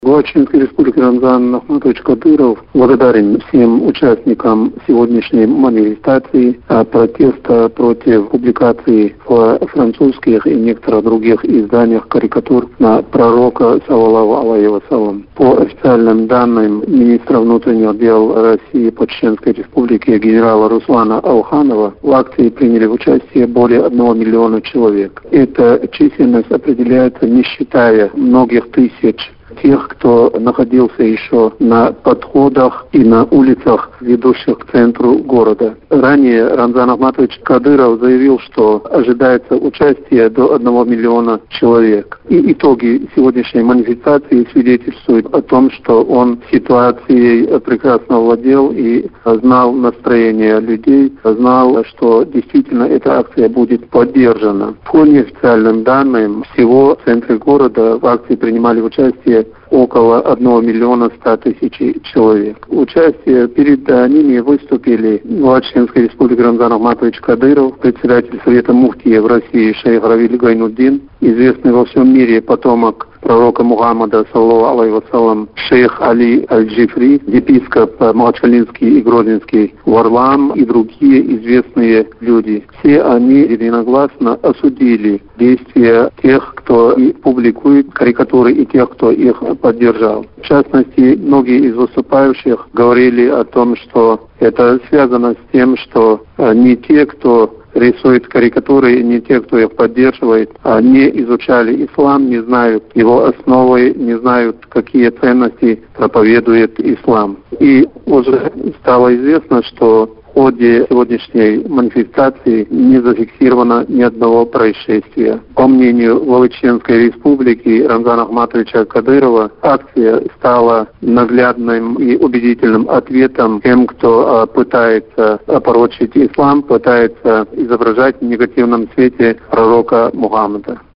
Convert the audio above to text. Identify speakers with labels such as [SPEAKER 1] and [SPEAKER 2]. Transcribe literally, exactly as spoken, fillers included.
[SPEAKER 1] Глава Чеченской Республики Рамзан Ахматович Кадыров благодарен всем участникам сегодняшней манифестации протеста против публикации в французских и некоторых других изданиях карикатур на пророка саллаллаху алейхи вассалям. По официальным данным министра внутренних дел России по Чеченской Республике генерала Руслана Алханова, в акции приняли участие более одного миллиона человек. Эта численность определяется, не считая многих тысяч тех, кто находился еще на подходах и на улицах, ведущих к центру города. Ранее Рамзан Ахматович Кадыров заявил, что ожидается участие до одного миллиона человек. И итоги сегодняшней манифестации свидетельствуют о том, что он ситуацией прекрасно владел и знал настроение людей, знал, что действительно эта акция будет поддержана. По неофициальным данным, всего в центре города в акции принимали участие около одного миллиона ста тысяч человек. Участие перед ними выступили глава Чеченской Республики Рамзан Ахматович Кадыров, председатель Совета Муфтиев в России шейх Равиль Гайнуддин, известный во всем мире потомок пророка Мухаммада, саллаллаху алейхи вассалям, шейх Али Аль-Джифри, епископ Махачкалинский и Гродненский Варлам и другие известные люди. Все они единогласно осудили действия тех, кто и публикует карикатуры, и тех, кто их поддержал. В частности, многие из выступающих говорили о том, что это связано с тем, что не те, кто рисует карикатуры, не те, кто их поддерживает, не изучали ислам, не знают его основы, не знают, какие ценности проповедует ислам. И уже стало известно, что в ходе сегодняшней манифестации не зафиксировано ни одного происшествия. По мнению главы Чеченской Республики Рамзана Ахматовича Кадырова, акция стала наглядным и убедительным ответом тем, кто пытается опорочить ислам, пытается изображать в негативном свете пророка Мухаммада.